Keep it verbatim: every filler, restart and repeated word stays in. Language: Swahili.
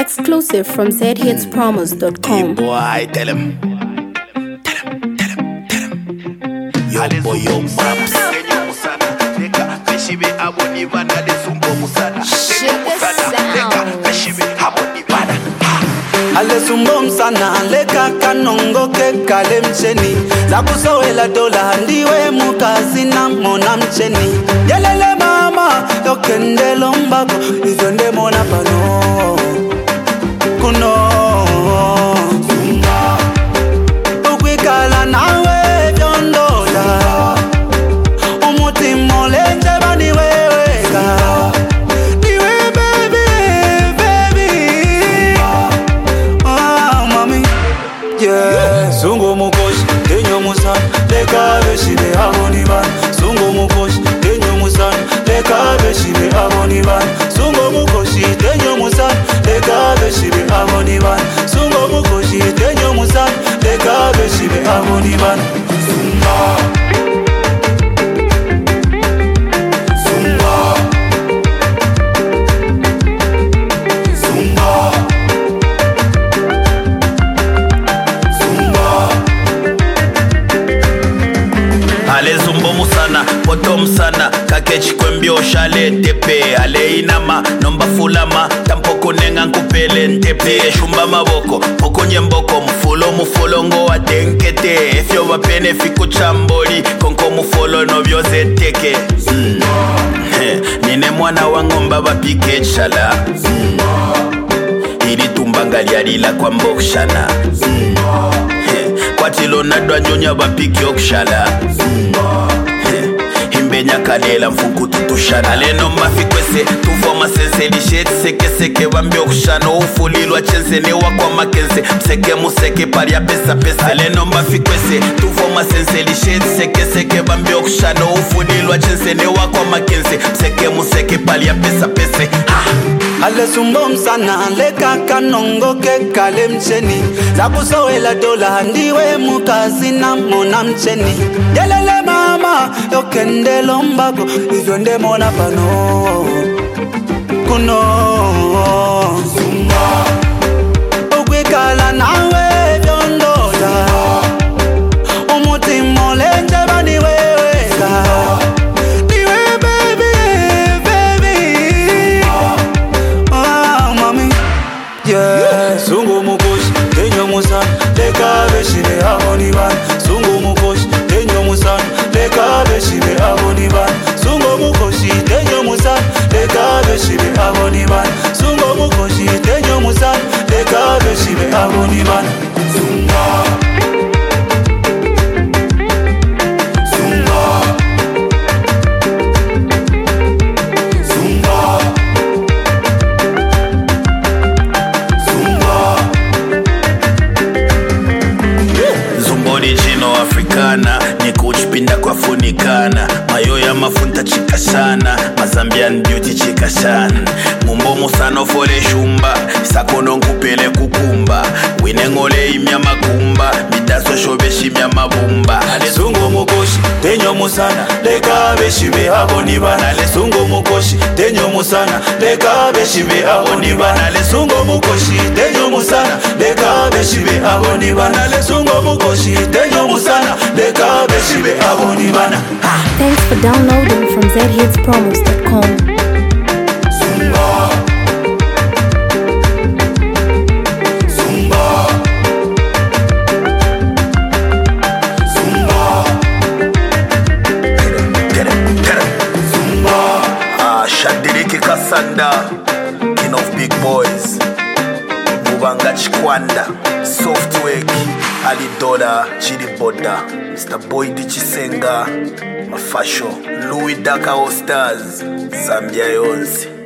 Exclusive from z hits promos dot com. Boy, tell him. Tell him, tell him, tell him. Yo, boy, yo, paps. Ale sumbo msana leka kanongo ke kale mcheni zakusowela dola ndiwe mukazi na mona mcheni yelele mama yokendelo mbako hivyo nde mona pano kuno sumba ukwikala nawe vyondola umuti molenje bani weweka Sungo mukoshi, tenyo musana, leka beshibe aboni ban. Sungo mukoshi, tenyo musana, leka beshibe aboni ban. Sungo mukoshi, tenyo musana, leka beshibe aboni ban. Sungo mukoshi, tenyo musana, leka beshibe aboni ban. Sunga. Ale zumbo musana, potom sana, kakechi kwembio shale tepe. Ale inama, nomba fulama, tampoko nenga nkupele ntepe. Shumba maboko, poko nyemboko, mfulo mufolo ngo wa tenkete. Efyo wapene fiku chamboli, konko mufolo novyo zeteke. mm. Nine mwana wangomba wapike chala. mm. Hili tumbanga lialila kwa mbokshana. mm. Kwatilo nadwa nyonya wapiki okshala. mm. Himbenya kalela mfuku tutushana. Aleno mafikwese tuvoma sense lishet seke seke wambi okshana. Ufulilwa chense ne wakwa makense mseke museke paria pesa pesa. Aleno mafikwese tuvoma sense lishet seke seke wambi okshana. Ufulilwa chense ne wakwa makense mseke museke paria pesa pesa. Ha! Ale sumbo msana leka kanongo ke kale mcheni zakusowela dola ndiwe mukazi na mona mcheni yelele mama yokendelo mbako hivyo nde mona pano kuno sumba ukwikala nawe vyondola umuti molenje bani weweka Sungo mukoshi, tenyo musana, leka beshibe aboni ban. Sungo mukoshi, tenyo musana, leka beshibe aboni ban. Sungo mukoshi, tenyo musana, leka beshibe aboni ban. Sungo mukoshi, tenyo musana, leka beshibe aboni ban. Sunga. Africana, niku uchipinda kwa funikana. Mayo ya mafunta chikashana, Mazambian beauty chikashana. Mumbo musano fole shumba, sakono nkupele kukumba. Winengole imya makumba, midaso shobeshi mya mabumba. Ale sungo mukoshi, tenyo musana, leka beshibe aboni bana. Ale sungo mukoshi, tenyo musana, leka beshibe aboni bana. Ale sungo mukoshi, tenyo musana, leka beshibe aboni bana. Ale sungo mukoshi, tenyo musana, leka beshibe aboni bana. Thanks for downloading from z hits promos dot com. Kasanda, king of big boys. Mubanga Chikwanda, Softwork, Ali Dola, Chidi Boda, Mister Boy Dichisenga, Mafasho, Louis Daka All Stars, Zambia Yonzi.